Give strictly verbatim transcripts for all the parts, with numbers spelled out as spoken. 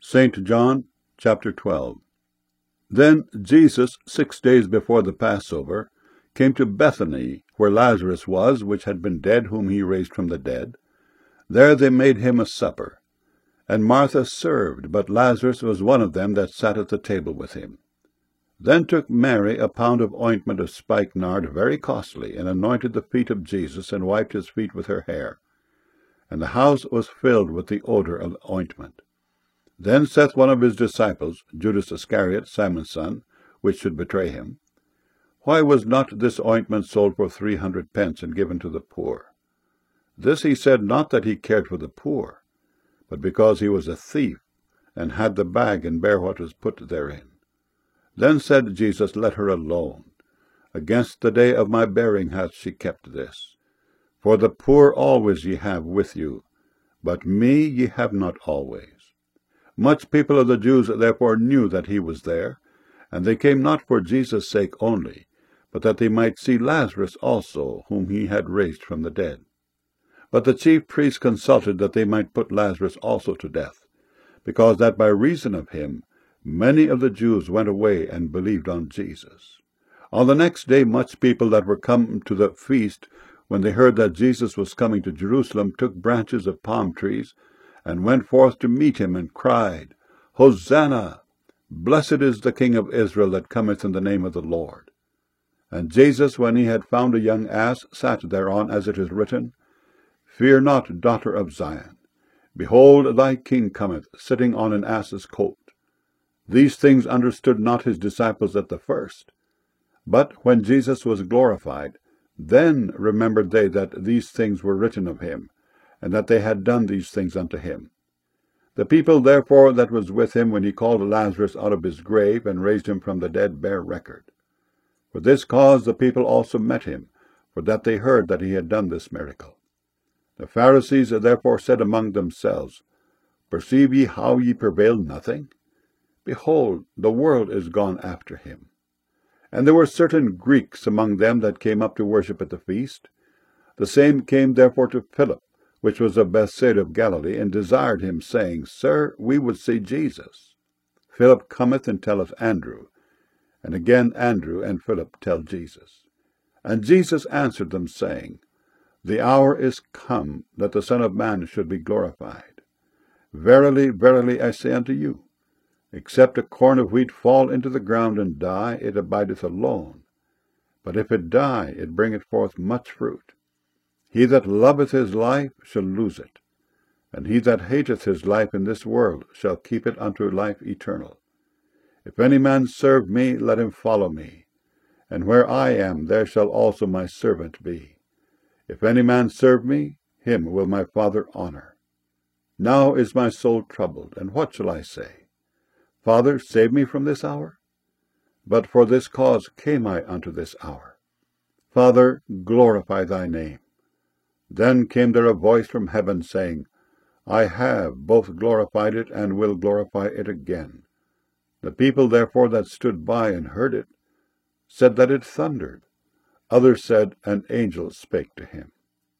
Saint John, chapter twelve. Then Jesus, six days before the Passover, came to Bethany, where Lazarus was, which had been dead, whom he raised from the dead. There they made him a supper. And Martha served, but Lazarus was one of them that sat at the table with him. Then took Mary a pound of ointment of spikenard, very costly, and anointed the feet of Jesus, and wiped his feet with her hair. And the house was filled with the odor of the ointment. Then saith one of his disciples, Judas Iscariot, Simon's son, which should betray him, Why was not this ointment sold for three hundred pence, and given to the poor? This he said not that he cared for the poor, but because he was a thief, and had the bag, and bare what was put therein. Then said Jesus, Let her alone. Against the day of my burying hath she kept this. For the poor always ye have with you, but me ye have not always. Much people of the Jews therefore knew that he was there, and they came not for Jesus' sake only, but that they might see Lazarus also, whom he had raised from the dead. But the chief priests consulted that they might put Lazarus also to death, because that by reason of him many of the Jews went away and believed on Jesus. On the next day much people that were come to the feast, when they heard that Jesus was coming to Jerusalem, took branches of palm trees, and went forth to meet him, and cried, Hosanna! Blessed is the King of Israel that cometh in the name of the Lord. And Jesus, when he had found a young ass, sat thereon, as it is written, Fear not, daughter of Zion. Behold, thy King cometh, sitting on an ass's colt. These things understood not his disciples at the first. But when Jesus was glorified, then remembered they that these things were written of him, and that they had done these things unto him. The people therefore that was with him when he called Lazarus out of his grave, and raised him from the dead, bear record. For this cause the people also met him, for that they heard that he had done this miracle. The Pharisees therefore said among themselves, Perceive ye how ye prevail nothing? Behold, the world is gone after him. And there were certain Greeks among them that came up to worship at the feast. The same came therefore to Philip, which was of Bethsaida of Galilee, and desired him, saying, Sir, we would see Jesus. Philip cometh and telleth Andrew. And again Andrew and Philip tell Jesus. And Jesus answered them, saying, The hour is come that the Son of Man should be glorified. Verily, verily, I say unto you, except a corn of wheat fall into the ground and die, it abideth alone. But if it die, it bringeth forth much fruit. He that loveth his life shall lose it, and he that hateth his life in this world shall keep it unto life eternal. If any man serve me, let him follow me, and where I am, there shall also my servant be. If any man serve me, him will my Father honor. Now is my soul troubled, and what shall I say? Father, save me from this hour? But for this cause came I unto this hour. Father, glorify thy name. Then came there a voice from heaven, saying, I have both glorified it, and will glorify it again. The people therefore that stood by and heard it said that it thundered. Others said, An angel spake to him.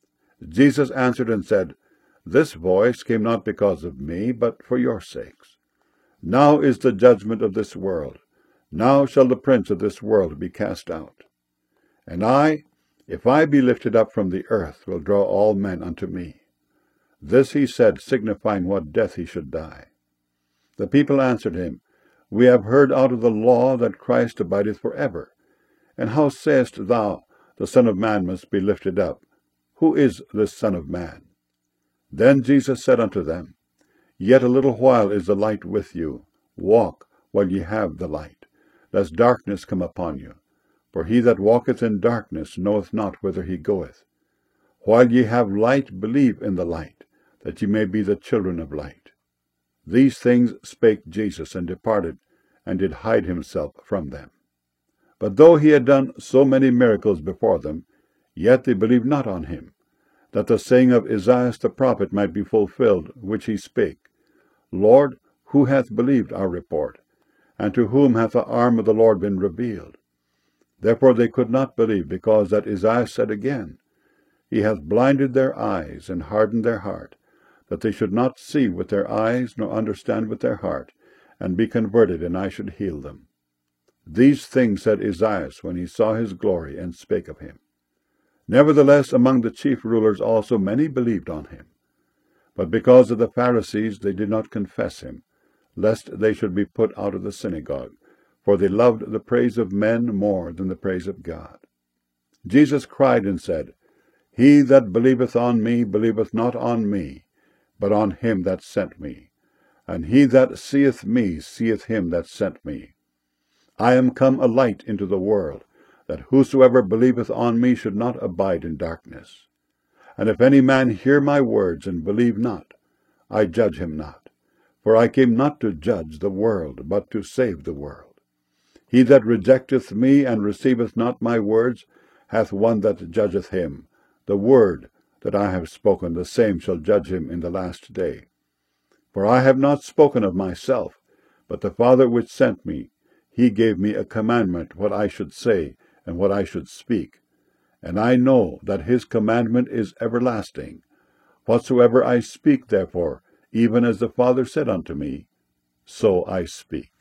Jesus answered and said, This voice came not because of me, but for your sakes. Now is the judgment of this world. Now shall the prince of this world be cast out. And I, if I be lifted up from the earth, will draw all men unto me. This he said, signifying what death he should die. The people answered him, We have heard out of the law that Christ abideth for ever. And how sayest thou, the Son of Man must be lifted up? Who is this Son of Man? Then Jesus said unto them, Yet a little while is the light with you. Walk while ye have the light, lest darkness come upon you. For he that walketh in darkness knoweth not whither he goeth. While ye have light, believe in the light, that ye may be the children of light. These things spake Jesus, and departed, and did hide himself from them. But though he had done so many miracles before them, yet they believed not on him, that the saying of Esaias the prophet might be fulfilled, which he spake, Lord, who hath believed our report? And to whom hath the arm of the Lord been revealed? Therefore they could not believe, because that Esaias said again, He hath blinded their eyes, and hardened their heart, that they should not see with their eyes, nor understand with their heart, and be converted, and I should heal them. These things said Esaias when he saw his glory, and spake of him. Nevertheless, among the chief rulers also many believed on him. But because of the Pharisees they did not confess him, lest they should be put out of the synagogue, for they loved the praise of men more than the praise of God. Jesus cried and said, He that believeth on me believeth not on me, but on him that sent me. And he that seeth me seeth him that sent me. I am come a light into the world, that whosoever believeth on me should not abide in darkness. And if any man hear my words and believe not, I judge him not. For I came not to judge the world, but to save the world. He that rejecteth me and receiveth not my words hath one that judgeth him. The word that I have spoken, the same shall judge him in the last day. For I have not spoken of myself, but the Father which sent me, he gave me a commandment what I should say and what I should speak. And I know that his commandment is everlasting. Whatsoever I speak, therefore, even as the Father said unto me, so I speak.